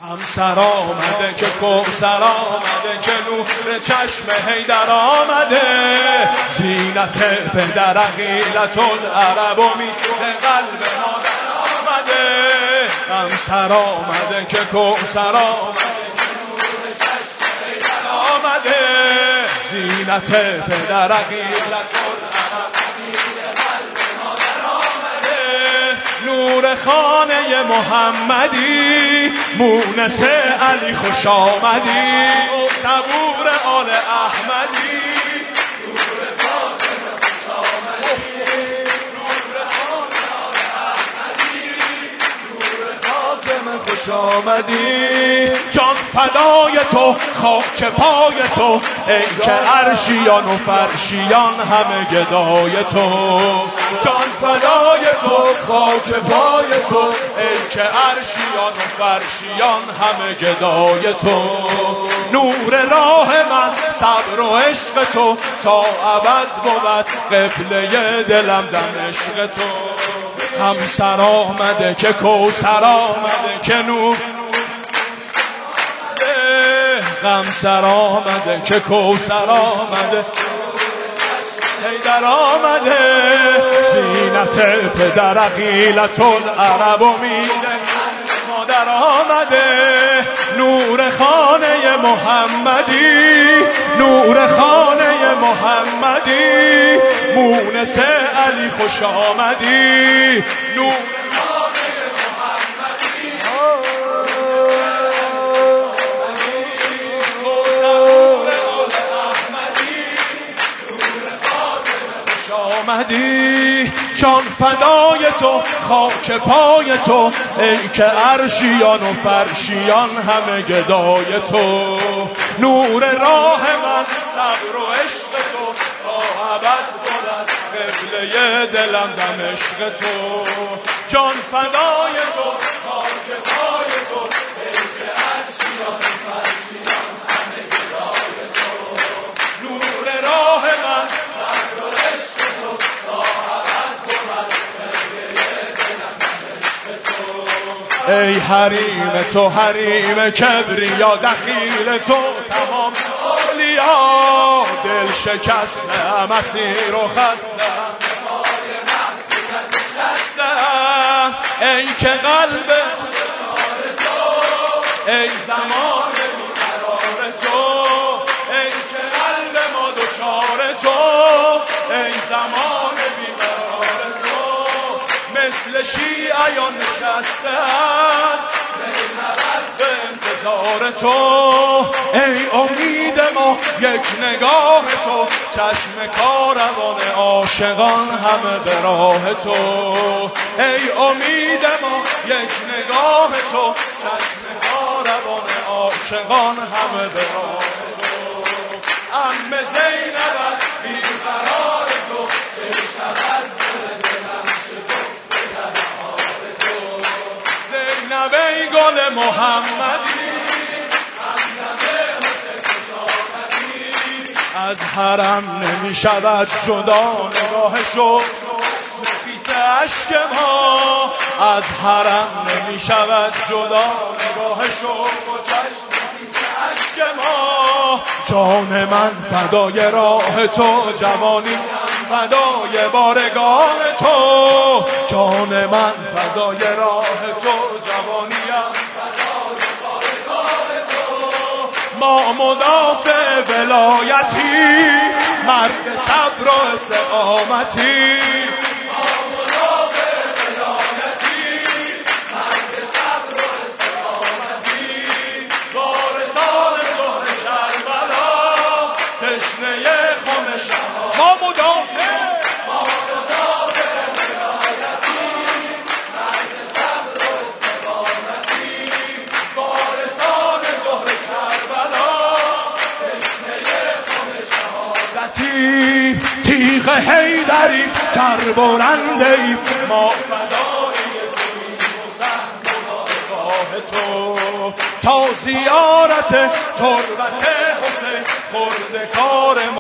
همسر آمده که کوثر آمده که نور چشم حیدر آمده، زینت پدر عقیلة العرب و میوه قلب مادر آمده. همسر آمده که کوثر آمده که نور چشم حیدر آمده، زینت پدر عقیلة العرب و میوه قلب مادر آمده. نور خانه محمدی، مونس علی خوش آمدی، صبور آل احمدی، نور خانه خوش آمدی، نور خانه آل احمدی، نور خاتم خوش آمدی. جان فدای تو، خاک پای تو، ای که عرشیان و فرشیان همه گدای تو. جان فدای تو، خاک پای تو، ای که عرشیان و فرشیان همه گدای تو. نور راه من صبر و عشق تو، تا ابد بود قبله دلم دمشق تو. همسر آمده که کوثر آمده که نور، همسر آمده که کوثر آمده، حیدر آمده، زینت پدر عقیلة العرب و میوه مادر آمده. نور خانه محمدی، نور خانه محمدی، مونس علی خوش آمدی، نور آمدی. جان فدای تو، خاک پای تو، ای که عرشیان و فرشیان همه گدای تو. نور راه من صبر و عشق تو، تا ابد بود قبله دلم دمشق تو. جان فدای تو، خاک پای تو، ای که عرشیان و فرشیان همه گدای تو. نور راه من صبر و عشق تو، تا ابد بود قبله دلم دمشق تو. ای حریم تو، حریم کبریا، دخیل تو تمام اولیا، دل شکستم اسیر و خستم، ای که قلب ای زمان بیقرار تو، ای که قلب ما دوچار تو، ای زمان بیقرار تو. مثل شیعیان نشسته است به انتظار تو، ای امید ما یک نگاه تو، چشم کاروان عاشقان همه به راه تو. ای امید ما یک نگاه تو، چشم کاروان عاشقان همه به راه تو. عم زینب بیقرار تو، دل شود دلم شکفته در حال تو. زینب ای گل محمدی، از حرم نمی شود جدا نگاه شو، نفیس عشق ما از حرم نمی شود جدا نگاه شو، نفیس عشق ما. جان من فدای راه تو، جوانی فدای بارگاه تو. جان من فدای راه تو، جوانیم فدای بارگاه تو. ما مدافع ولایتی، مرد صبر و استقامتی، ما مدافع ولایتی، مرد صبر و استقامتی. وارثان زهر کربلا، تشنه خم شهادت، ما مدافع تیغ حیدری کربرنده ایم، ما فدای توییم و سهم بارگاه تو. تا زیارت تربت حسین خورد کار